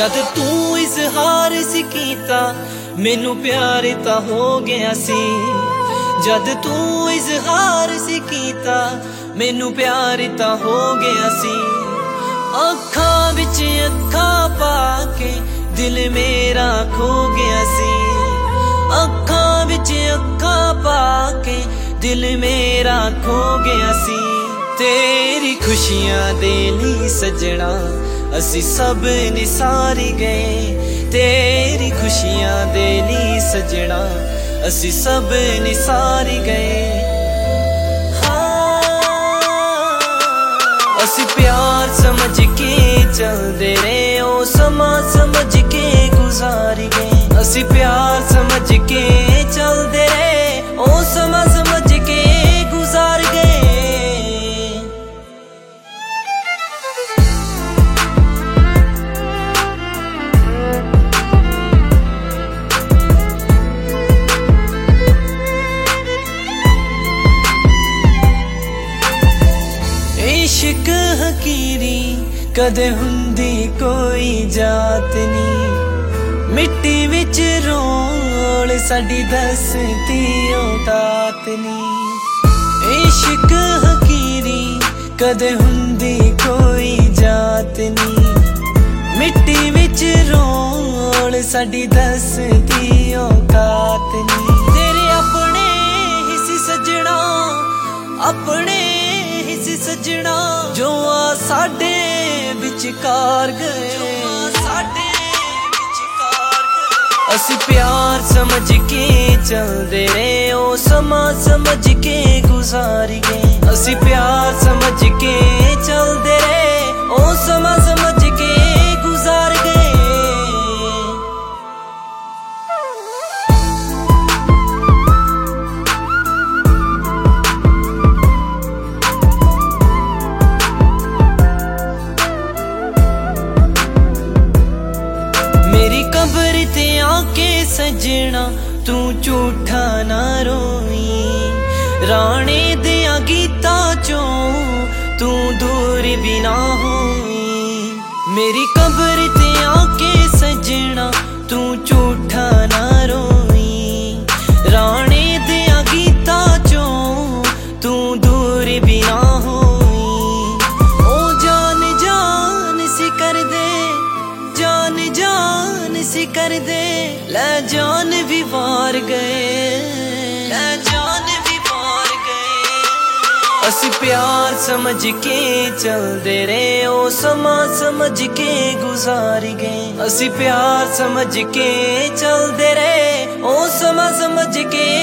जद तू इजहार सी कीता मैनू प्यार ता हो गया सी। जद तू इजहार सी कीता मैनू प्यार ता हो गया सी। अखां विच अखां पाके दिल मेरा खो गया सी। अखां विच अखां पाके दिल मेरा खो गया सी। तेरी खुशियां दे ली सजना असी सब निसारी गए। तेरी खुशियां दे ली सजना असी सब निसारी गए। असी प्यार समझ के चलते रहे ओ समा समझ के गुजारी गए। असी प्यार समझ के चलते रहे ओ समा समझ के गुजार गए। इश्क हकीरी कदे हुंदी कोई जात नी। मिट्टी विच रोल साडी दसती औकात नी। इश्क हकीरी कदे हुंदी कोई जात नी। मिट्टी विच रोल साडी दसती औकात नी। तेरे अपने हिस्से सजना अपने सजना जो आ साडे विचकार गए। असी प्यार समझ के चलते रहे ओ समा समझ के गुजारी गए। असी प्यार समझ के चलते रहे ओ समा समझ के गुजार गए। मेरी कब्र ते आके सजना तू झूठा ना रोई। राणे दिया गीता चो तू दूर भी ना होई। मेरी कब्र ते आके सजना तू झूठा ना रोई। राणे दिया गीता चो तू दूर भी ना होई। ओ जान जान सी कर दे जान जान सी कर दे ले जान भी वार गए। ले जान भी वार गए। असी प्यार समझ के चलते रहे ओ समा समझ के गुजारी गए। असी प्यार समझ के चलते रहे ओ समा समझ के